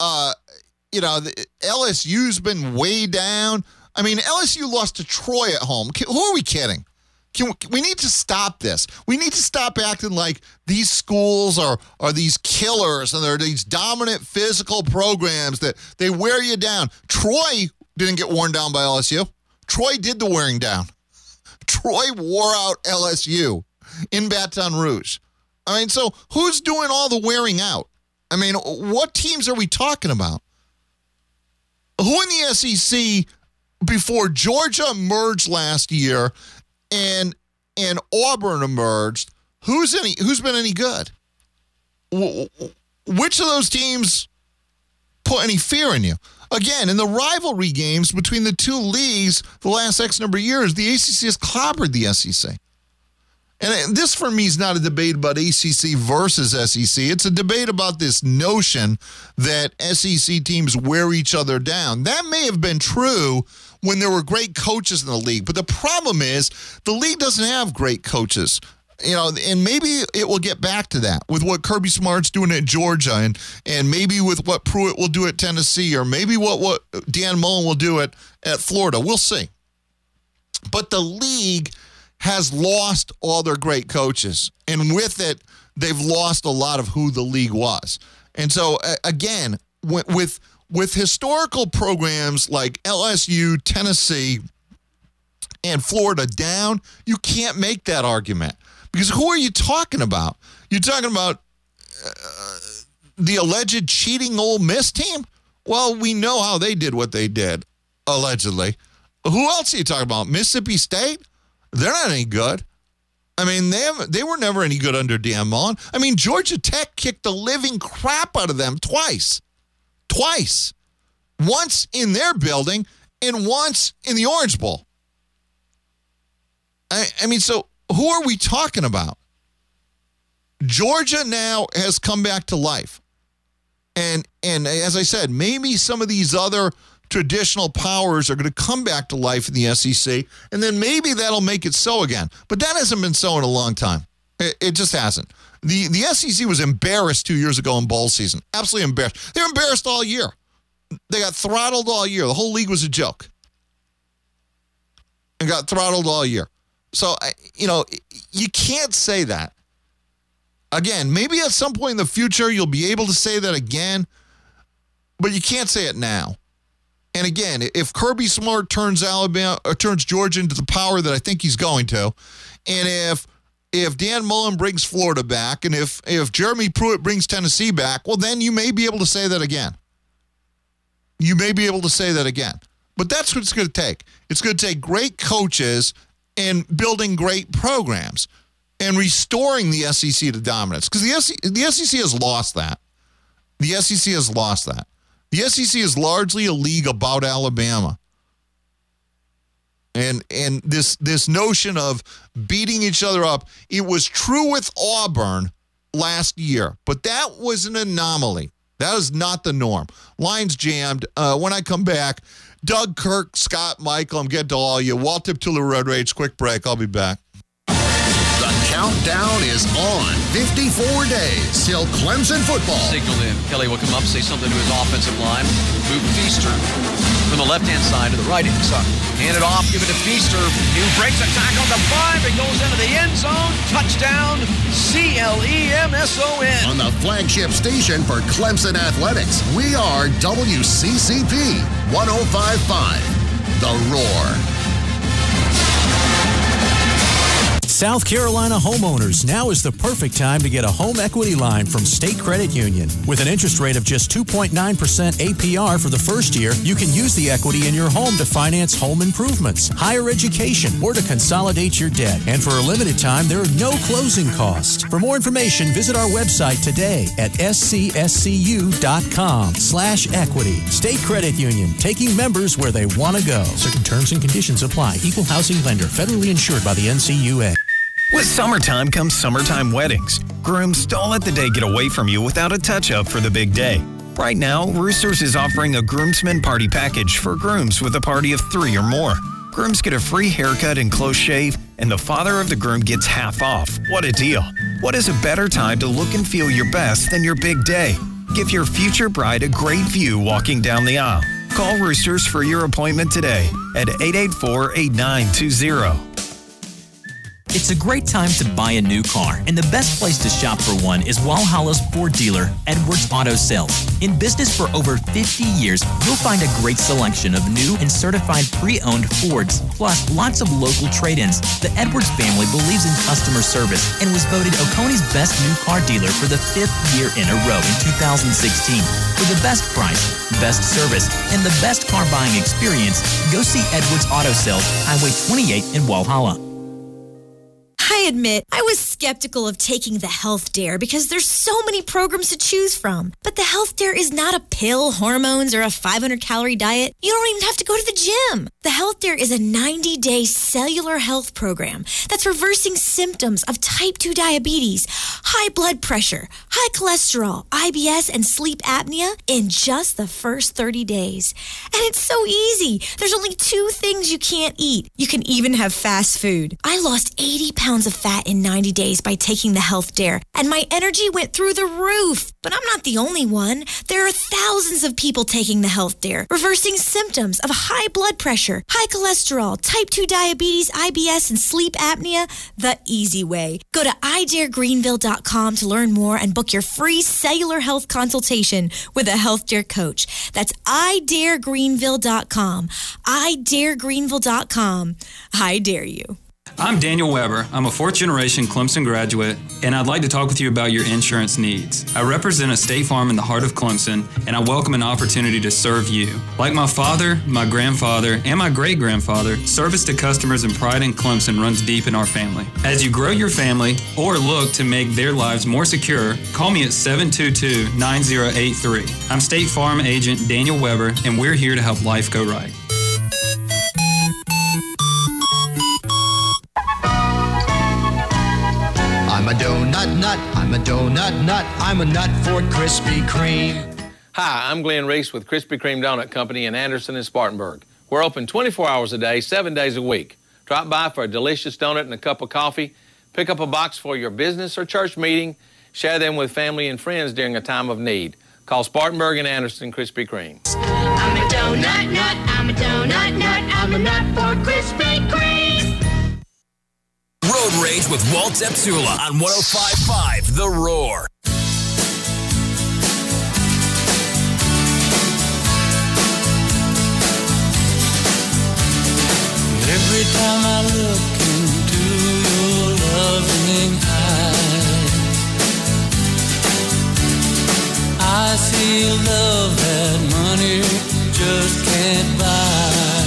LSU's been way down. I mean, LSU lost to Troy at home. Who are we kidding? We need to stop this. We need to stop acting like these schools are these killers and they're these dominant physical programs that they wear you down. Troy didn't get worn down by LSU. Troy did the wearing down. Troy wore out LSU in Baton Rouge. I mean, so who's doing all the wearing out? I mean, what teams are we talking about? Who in the SEC before Georgia emerged last year and Auburn emerged, who's been any good? Which of those teams put any fear in you? Again, in the rivalry games between the two leagues the last X number of years, the ACC has clobbered the SEC. And this, for me, is not a debate about ACC versus SEC. It's a debate about this notion that SEC teams wear each other down. That may have been true when there were great coaches in the league. But the problem is the league doesn't have great coaches. And maybe it will get back to that with what Kirby Smart's doing at Georgia and maybe with what Pruitt will do at Tennessee or maybe what Dan Mullen will do at Florida. We'll see. But the league has lost all their great coaches. And with it, they've lost a lot of who the league was. And so, again, with historical programs like LSU, Tennessee, and Florida down, you can't make that argument. Because who are you talking about? You're talking about the alleged cheating Ole Miss team? Well, we know how they did what they did, allegedly. Who else are you talking about? Mississippi State? They're not any good. I mean, they were never any good under Dan Mullen. I mean, Georgia Tech kicked the living crap out of them twice. Twice. Once in their building and once in the Orange Bowl. I mean, so who are we talking about? Georgia now has come back to life. And as I said, maybe some of these other traditional powers are going to come back to life in the SEC, and then maybe that'll make it so again. But that hasn't been so in a long time. It just hasn't. The SEC was embarrassed 2 years ago in bowl season. Absolutely embarrassed. They were embarrassed all year. They got throttled all year. The whole league was a joke. And got throttled all year. So, you can't say that. Again, maybe at some point in the future you'll be able to say that again, but you can't say it now. And again, if Kirby Smart turns Georgia into the power that I think he's going to, and if Dan Mullen brings Florida back, and if Jeremy Pruitt brings Tennessee back, well, then you may be able to say that again. You may be able to say that again. But that's what it's going to take. It's going to take great coaches and building great programs and restoring the SEC to dominance. Because the SEC has lost that. The SEC has lost that. The SEC is largely a league about Alabama. And this notion of beating each other up, it was true with Auburn last year, but that was an anomaly. That is not the norm. Lines jammed. When I come back, Doug, Kirk, Scott, Michael, I'm getting to all you. Walt Tiptula, Red Rage, quick break. I'll be back. The countdown is on. 54 days till Clemson football. Signal in. Kelly will come up, say something to his offensive line. Move Feaster from the left-hand side to the right-hand side. Hand it off, give it to Feaster. He breaks a tackle to 5. It goes into the end zone. Touchdown, Clemson. On the flagship station for Clemson Athletics, we are WCCP 105.5. The Roar. South Carolina homeowners, now is the perfect time to get a home equity line from State Credit Union. With an interest rate of just 2.9% APR for the first year, you can use the equity in your home to finance home improvements, higher education, or to consolidate your debt. And for a limited time, there are no closing costs. For more information, visit our website today at scscu.com/equity. State Credit Union, taking members where they want to go. Certain terms and conditions apply. Equal housing lender, federally insured by the NCUA. With summertime comes summertime weddings. Grooms, don't let the day get away from you without a touch-up for the big day. Right now, Roosters is offering a groomsmen party package for grooms with a party of 3 or more. Grooms get a free haircut and close shave, and the father of the groom gets half off. What a deal. What is a better time to look and feel your best than your big day? Give your future bride a great view walking down the aisle. Call Roosters for your appointment today at 884-8920. It's a great time to buy a new car, and the best place to shop for one is Walhalla's Ford dealer, Edwards Auto Sales. In business for over 50 years, you'll find a great selection of new and certified pre-owned Fords, plus lots of local trade-ins. The Edwards family believes in customer service and was voted Oconee's best new car dealer for the 5th year in a row in 2016. For the best price, best service, and the best car buying experience, go see Edwards Auto Sales, Highway 28 in Walhalla. I admit, I was skeptical of taking the Health Dare because there's so many programs to choose from. But the Health Dare is not a pill, hormones, or a 500-calorie diet. You don't even have to go to the gym. The Health Dare is a 90-day cellular health program that's reversing symptoms of type 2 diabetes, high blood pressure, high cholesterol, IBS, and sleep apnea in just the first 30 days. And it's so easy. There's only 2 things you can't eat. You can even have fast food. I lost 80 pounds of fat in 90 days by taking the Health Dare, and my energy went through the roof. But I'm not the only one. There are thousands of people taking the Health Dare, reversing symptoms of high blood pressure, high cholesterol, type 2 diabetes, IBS, and sleep apnea the easy way. Go to idaregreenville.com to learn more and book your free cellular health consultation with a Health Dare coach. That's idaregreenville.com. idaregreenville.com. I dare you. I'm Daniel Weber. I'm a fourth-generation Clemson graduate, and I'd like to talk with you about your insurance needs. I represent a State Farm in the heart of Clemson, and I welcome an opportunity to serve you. Like my father, my grandfather, and my great-grandfather, service to customers and pride in Clemson runs deep in our family. As you grow your family or look to make their lives more secure, call me at 722-9083. I'm State Farm agent Daniel Weber, and we're here to help life go right. I'm a donut nut, I'm a donut nut, I'm a nut for Krispy Kreme. Hi, I'm Glenn Reese with Krispy Kreme Donut Company in Anderson and Spartanburg. We're open 24 hours a day, 7 days a week. Drop by for a delicious donut and a cup of coffee. Pick up a box for your business or church meeting. Share them with family and friends during a time of need. Call Spartanburg and Anderson Krispy Kreme. I'm a donut nut, I'm a donut nut, I'm a nut for Krispy Kreme. Road Rage with Walt Zepsula on 105.5 The Roar. Every time I look into your loving eyes, I see a love that money just can't buy.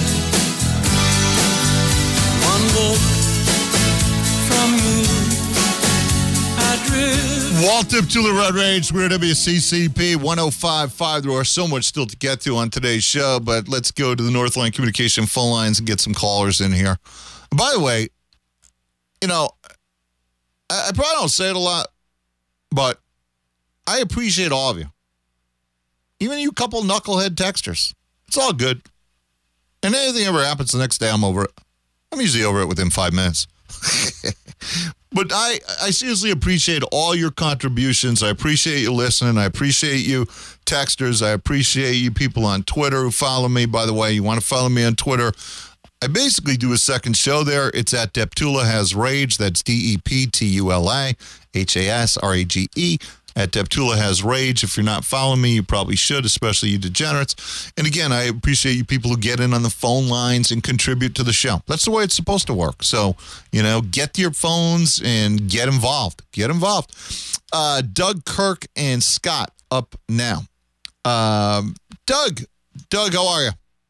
One look from you, I drift. Walt Zepsula, Road Rage. We're WCCP 105.5. There are so much still to get to on today's show, but let's go to the Northline Communication phone lines and get some callers in here. By the way, you know, I probably don't say it a lot, but I appreciate all of you. Even you couple knucklehead texters. It's all good. And anything ever happens the next day, I'm over it. I'm usually over it within 5 minutes. But I seriously appreciate all your contributions. I appreciate you listening. I appreciate you texters. I appreciate you people on Twitter who follow me. By the way, you want to follow me on Twitter, I basically do a second show there. It's at Deptula Has Rage. That's DEPTULA HASRAGE. At Deptula Has Rage. If you're not following me, you probably should, especially you degenerates. And again, I appreciate you people who get in on the phone lines and contribute to the show. That's the way it's supposed to work. So, you know, get to your phones and get involved. Get involved. Doug, Kirk, and Scott up now. Doug, how are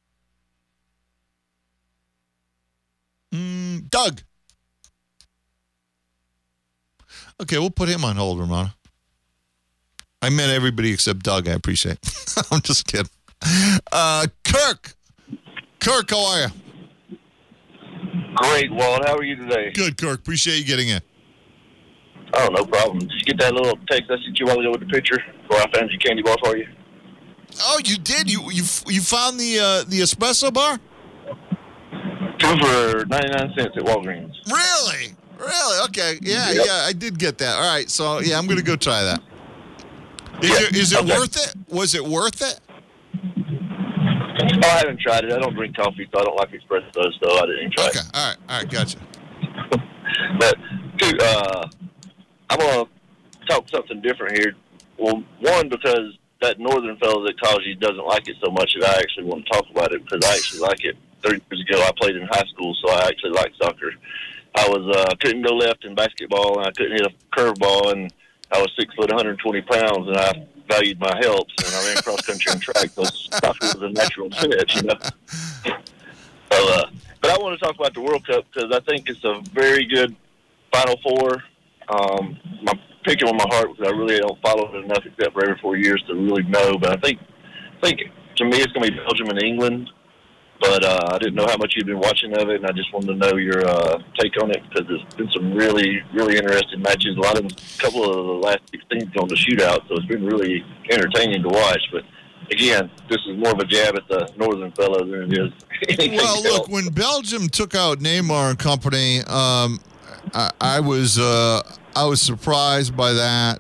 you? Doug. Okay, we'll put him on hold, Ramona. I meant everybody except Doug. I appreciate it. I'm just kidding. Kirk, how are you? Great, Walt. How are you today? Good, Kirk. Appreciate you getting in. Oh, no problem. Did you get that little text I sent you a while ago with the picture where I found your candy bar for you? Oh, you did? You found the espresso bar? 2 for 99 cents at Walgreens. Really? Okay. Yeah, yep. I did get that. All right. So, yeah, I'm going to go try that. Is it worth it? Was it worth it? Oh, I haven't tried it. I don't drink coffee, so I don't like espresso, so I didn't try it. Okay. All right. Gotcha. But, dude, I'm going to talk something different here. Well, one, because that northern fellow that calls you doesn't like it so much that I actually want to talk about it because I actually like it. 30 years ago, I played in high school, so I actually like soccer. I couldn't go left in basketball, and I couldn't hit a curveball, and I was 6 foot, 120 pounds, and I valued my health, and I ran cross country and track. So soccer was a natural fit, you know. So, but I want to talk about the World Cup because I think it's a very good Final Four. I'm picking with my heart because I really don't follow it enough, except for every 4 years to really know. But I think to me it's going to be Belgium and England. But I didn't know how much you'd been watching of it, and I just wanted to know your take on it because there's been some really, really interesting matches. A couple of the last 16 on the shootout, so it's been really entertaining to watch. But again, this is more of a jab at the northern fellow than it is anything else. Look, when Belgium took out Neymar and company, I was surprised by that.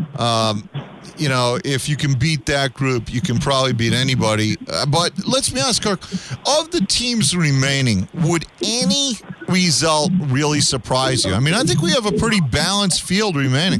If you can beat that group, you can probably beat anybody. But let's be honest, Kirk, of the teams remaining, would any result really surprise you? I mean, I think we have a pretty balanced field remaining.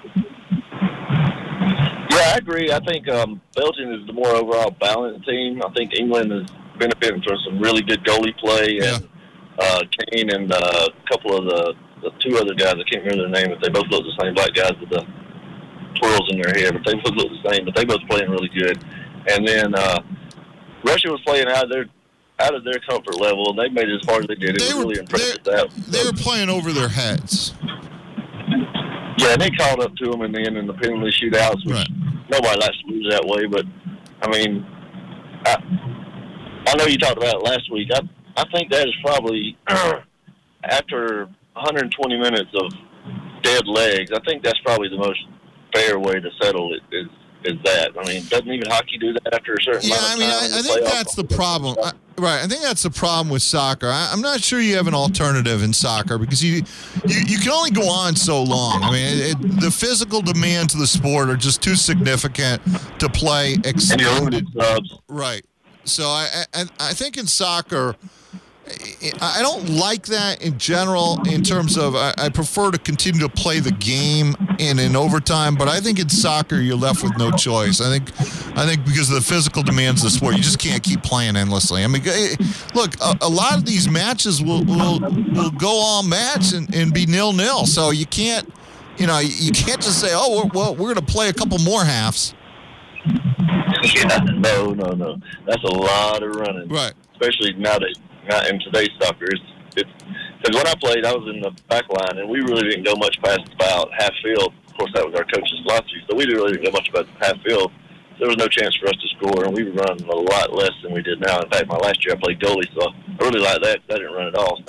Yeah, I agree. I think Belgium is the more overall balanced team. I think England is benefiting from some really good goalie play, and Kane and a couple of the two other guys, I can't remember their name, but they both look the same, black guys with the twirls in their hair, but they both look the same, but they both playing really good. And then Russia was playing out of their comfort level, and they made it as far as they did. It was really impressive. They were playing over their heads. Yeah, and they called up to them in the end in the penalty shootouts, which nobody likes to lose that way. But, I mean, I know you talked about it last week. I think that is probably, after 120 minutes of dead legs, I think that's probably the most fair way to settle it is that. I mean, doesn't even hockey do that after a certain amount of time? I think that's the problem. I think that's the problem with soccer. I'm not sure you have an alternative in soccer because you can only go on so long. I mean, the physical demands of the sport are just too significant to play extended. Right. So I think in soccer, I don't like that in general in terms of I prefer to continue to play the game in overtime, but I think in soccer you're left with no choice. I think because of the physical demands of the sport, you just can't keep playing endlessly. I mean, look, a lot of these matches will go all match and be 0-0, so you can't just say, oh, we're going to play a couple more halves. Yeah, no. That's a lot of running. Right. Especially not in today's soccer. It's because when I played, I was in the back line, and we really didn't go much past about half field. Of course, that was our coach's philosophy, so we really didn't go much about half field. There was no chance for us to score, and we were running a lot less than we did now. In fact, my last year I played goalie, so I really like that. I didn't run at all.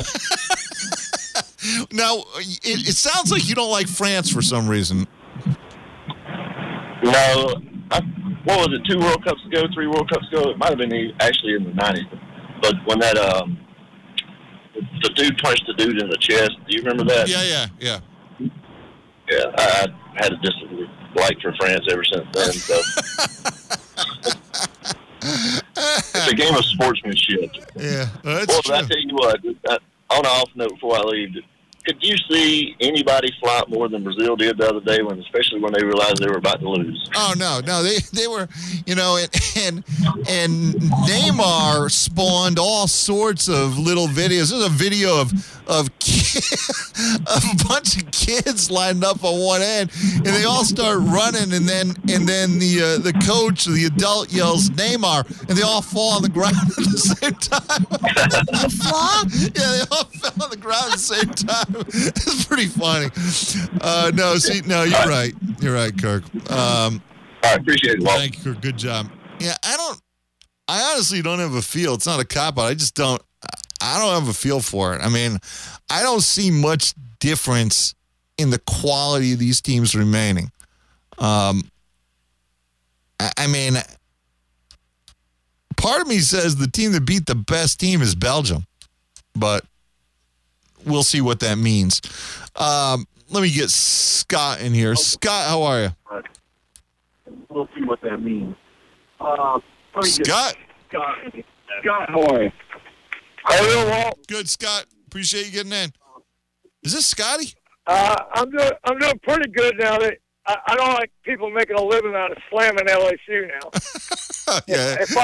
Now, it sounds like you don't like France for some reason. No. What was it, 2 World Cups ago, 3 World Cups ago? It might have been actually in the 90s. But when that the dude punched the dude in the chest, do you remember that? Yeah. Yeah, I had a dislike for France ever since then. So it's a game of sportsmanship. Yeah, that's true. I tell you what, on an off note before I leave, could you see anybody flop more than Brazil did the other day, especially when they realized they were about to lose? Oh, no, they were, and Neymar spawned all sorts of little videos. There's a video of a bunch of kids lined up on one end, and they all start running, and then the coach, the adult, yells Neymar, and they all fall on the ground at the same time. Flop? Yeah, they all fell on the ground at the same time. It's pretty funny. You're right. You're right, Kirk. I appreciate it, Walt. Thank you, Kirk. Good job. Yeah, I honestly don't have a feel. It's not a cop-out. I don't have a feel for it. I mean, I don't see much difference in the quality of these teams remaining. I mean, part of me says the team that beat the best team is Belgium, but we'll see what that means. Let me get Scott in here. Scott, how are you? We'll see what that means. Scott? Scott, how are you? How are you, Walt? Good, Scott. Appreciate you getting in. Is this Scotty? I'm doing pretty good now. I don't like people making a living out of slamming LSU now. Yeah, if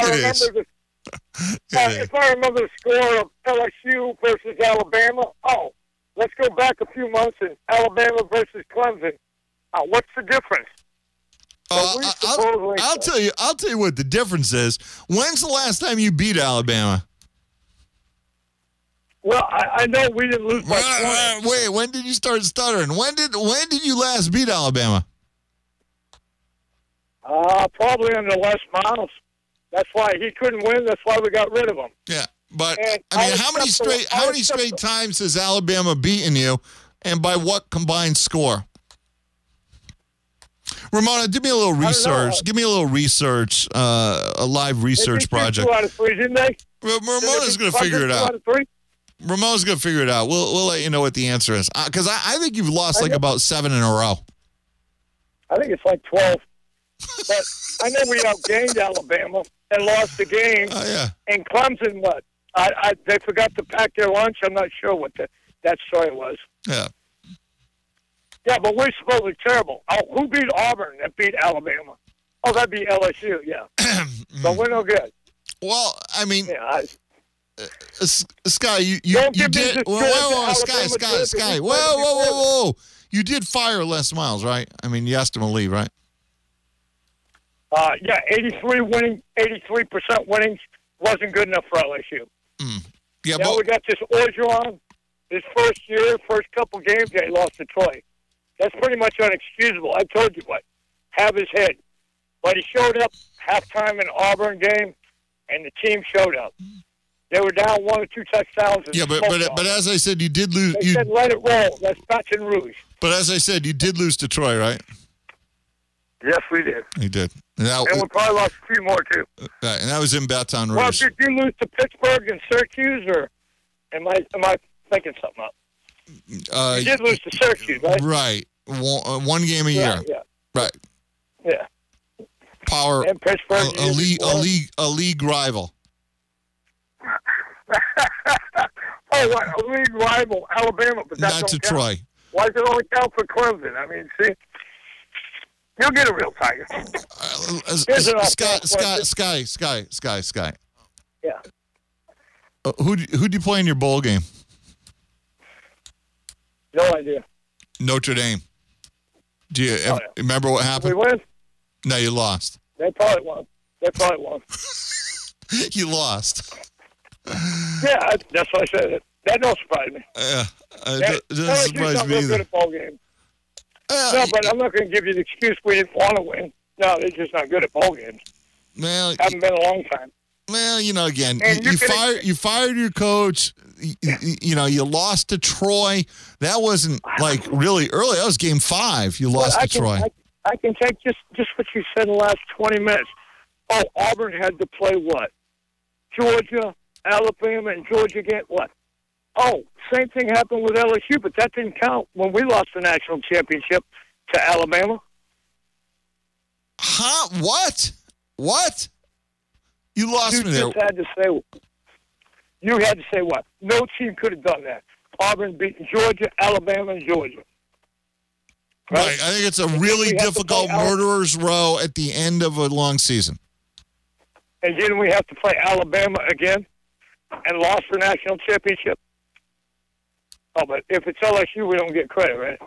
I remember the score of LSU versus Alabama, let's go back a few months and Alabama versus Clemson. What's the difference? I'll tell you what the difference is. When's the last time you beat Alabama? Well, I know we didn't lose by 20. Wait, when did you start stuttering? When did you last beat Alabama? Probably under Les Miles. That's why he couldn't win. That's why we got rid of him. Yeah, but I mean, how many straight times has Alabama beaten you, and by what combined score? Ramona, do me a little research. Give me a little research, a live research project. 2 out of 3, didn't they? Ramona's going to figure it out. 2 out of 3? Ramon's going to figure it out. We'll let you know what the answer is. Because I think you've lost like about 7 in a row. I think it's like 12. But I know we outgained Alabama and lost the game. Oh, yeah. And Clemson, what? They forgot to pack their lunch. I'm not sure what that story was. Yeah. Yeah, but we're supposedly terrible. Oh, who beat Auburn that beat Alabama? Oh, that'd be LSU, yeah. But we're no good. Well, I mean, yeah, Sky, you did. Whoa, Sky. Whoa. You did fire Les Miles, right? I mean, you asked him to leave, right? Yeah, 83% winning wasn't good enough for LSU. Yeah, now we got this Orgeron. His first couple games, he lost to Troy. That's pretty much unexcusable. I told you what. Have his head. But he showed up halftime in Auburn game, and the team showed up. They were down 1 or 2 touchdowns. Yeah, but as I said, you did lose. They said let it roll. That's Baton Rouge. But as I said, you did lose to Troy, right? Yes, we did. You did. And we probably lost a few more, too. Right, and that was in Baton Rouge. Well, did you lose to Pittsburgh and Syracuse, or am I thinking something up? You did lose to Syracuse, right? Right. One game a year. Yeah. Right. Yeah. Power. And Pittsburgh. A league rival. Oh, what? A league rival, Alabama, but that's not to count. Troy. Why does it only count for Clemson? I mean, see, you'll get a real Tiger. Sky. Yeah. Who'd you play in your bowl game? No idea. Notre Dame. Do you remember what happened? Did we win? No, you lost. They probably won. You lost. Yeah, that's what I said. That don't surprise me. Doesn't surprise me either. Good at ball game. No, but I'm not going to give you the excuse we didn't want to win. No, they're just not good at ball games. Well, haven't been a long time. Well, again, you fired your coach. You lost to Troy. That wasn't like really early. That was game 5. You lost to Troy. I can take just what you said in the last 20 minutes. Oh, Auburn had to play what? Georgia, Alabama, and Georgia get what? Oh, same thing happened with LSU, but that didn't count when we lost the national championship to Alabama. Huh? What? You lost me there. You had to say what? No team could have done that. Auburn beating Georgia, Alabama, and Georgia. Right. I think it's a really difficult murderer's row at the end of a long season. And didn't we have to play Alabama again and lost the national championship? Oh, but if it's LSU, we don't get credit, right?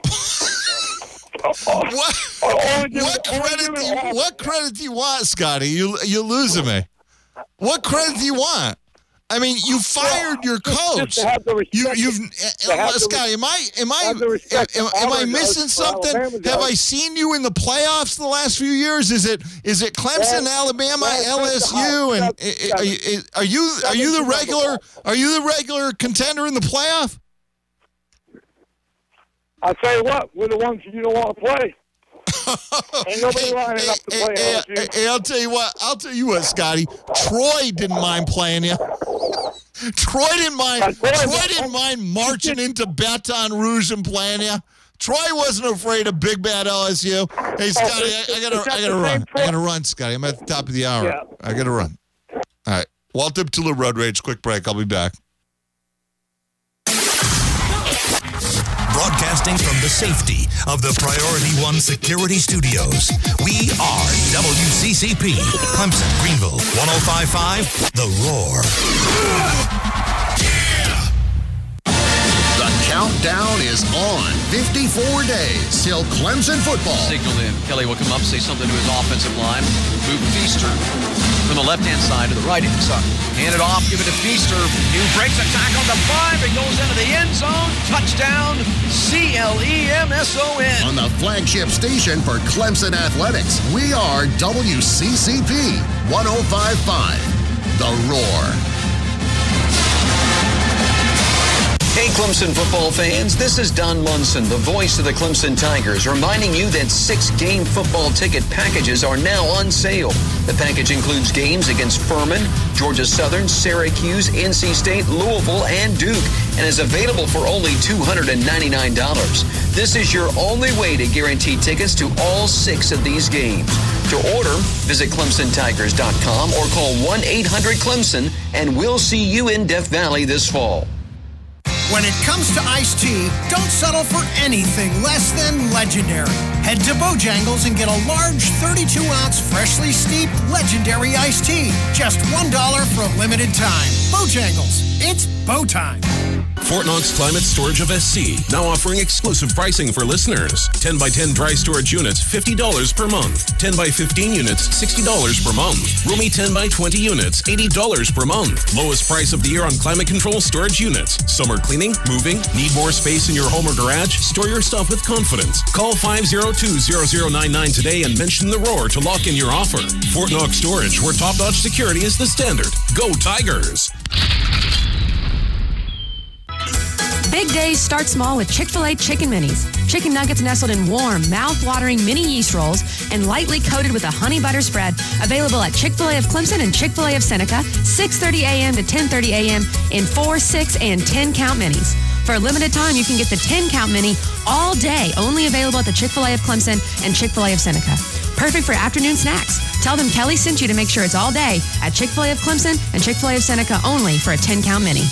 What credit do you want, Scotty? You're losing me. What credit do you want? I mean, you fired your coach. Scotty, am I missing something? Have I seen you in the playoffs the last few years? Is it Clemson, Alabama, LSU, and are you the regular contender in the playoff? I'll tell you what, we're the ones you don't want to play. Ain't nobody lining up to play LSU. Hey, I'll tell you what, Scotty. Troy didn't mind playing you. Troy didn't mind marching into Baton Rouge and playing you. Troy wasn't afraid of big bad LSU. Hey, Scotty, I gotta run. I gotta run, Scotty. I'm at the top of the hour. Yeah. I gotta run. All right. Walter Tula, Road Rage. Quick break. I'll be back. Broadcasting from the safety of the Priority One Security Studios, we are WCCP, Clemson, Greenville, 105.5, The Roar. The countdown is on. 54 days till Clemson football. Signaled in. Kelly will come up, say something to his offensive line. Move Feaster from the left-hand side to the right-hand side. Hand it off, give it to Feaster. He breaks a tackle to 5. It goes into the end zone. Touchdown, Clemson. On the flagship station for Clemson Athletics, we are WCCP 105.5, The Roar. Hey, Clemson football fans, this is Don Munson, the voice of the Clemson Tigers, reminding you that 6-game football ticket packages are now on sale. The package includes games against Furman, Georgia Southern, Syracuse, NC State, Louisville, and Duke, and is available for only $299. This is your only way to guarantee tickets to all 6 of these games. To order, visit ClemsonTigers.com or call 1-800-CLEMSON, and we'll see you in Death Valley this fall. When it comes to iced tea, don't settle for anything less than legendary. Head to Bojangles and get a large 32-ounce freshly steeped legendary iced tea. Just $1 for a limited time. Bojangles, it's Bo time. Fort Knox Climate Storage of SC, now offering exclusive pricing for listeners. 10 by 10 dry storage units, $50 per month. 10 by 15 units, $60 per month. Roomy 10 by 20 units, $80 per month. Lowest price of the year on climate control storage units. Summer cleaning, moving, need more space in your home or garage? Store your stuff with confidence. Call 502-0099 today and mention the Roar to lock in your offer. Fort Knox Storage, where top-notch security is the standard. Go Tigers! Big days start small with Chick-fil-A Chicken Minis. Chicken nuggets nestled in warm, mouth-watering mini yeast rolls and lightly coated with a honey butter spread. Available at Chick-fil-A of Clemson and Chick-fil-A of Seneca, 6:30 a.m. to 10:30 a.m. in 4, 6, and 10-count minis. For a limited time, you can get the 10-count mini all day, only available at the Chick-fil-A of Clemson and Chick-fil-A of Seneca. Perfect for afternoon snacks. Tell them Kelly sent you to make sure it's all day at Chick-fil-A of Clemson and Chick-fil-A of Seneca, only for a 10-count mini.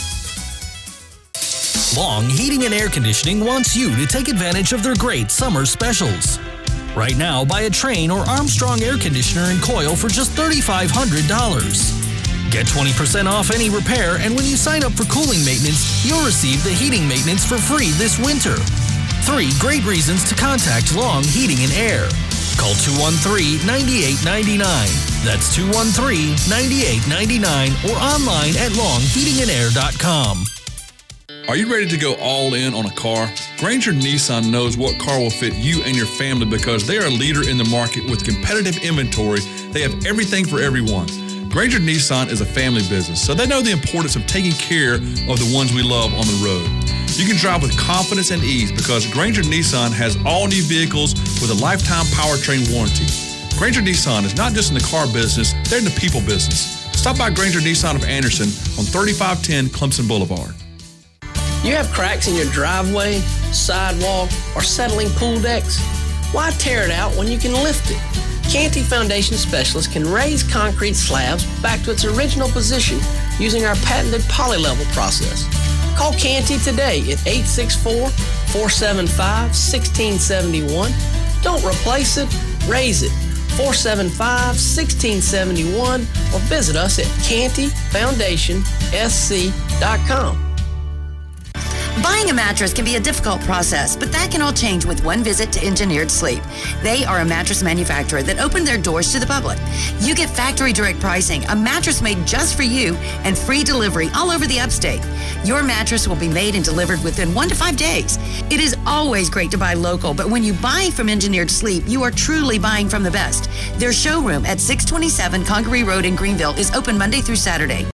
Long Heating and Air Conditioning wants you to take advantage of their great summer specials. Right now, buy a Trane or Armstrong air conditioner and coil for just $3,500. Get 20% off any repair, and when you sign up for cooling maintenance, you'll receive the heating maintenance for free this winter. 3 great reasons to contact Long Heating and Air. Call 213-9899. That's 213-9899 or online at longheatingandair.com. Are you ready to go all in on a car? Granger Nissan knows what car will fit you and your family because they are a leader in the market with competitive inventory. They have everything for everyone. Granger Nissan is a family business, so they know the importance of taking care of the ones we love on the road. You can drive with confidence and ease because Granger Nissan has all new vehicles with a lifetime powertrain warranty. Granger Nissan is not just in the car business, they're in the people business. Stop by Granger Nissan of Anderson on 3510 Clemson Boulevard. You have cracks in your driveway, sidewalk, or settling pool decks? Why tear it out when you can lift it? Canty Foundation Specialists can raise concrete slabs back to its original position using our patented polylevel process. Call Canty today at 864-475-1671. Don't replace it, raise it. 475-1671 or visit us at cantyfoundationsc.com. Buying a mattress can be a difficult process, but that can all change with one visit to Engineered Sleep. They are a mattress manufacturer that opened their doors to the public. You get factory direct pricing, a mattress made just for you, and free delivery all over the upstate. Your mattress will be made and delivered within 1 to 5 days. It is always great to buy local, but when you buy from Engineered Sleep, you are truly buying from the best. Their showroom at 627 Congaree Road in Greenville is open Monday through Saturday.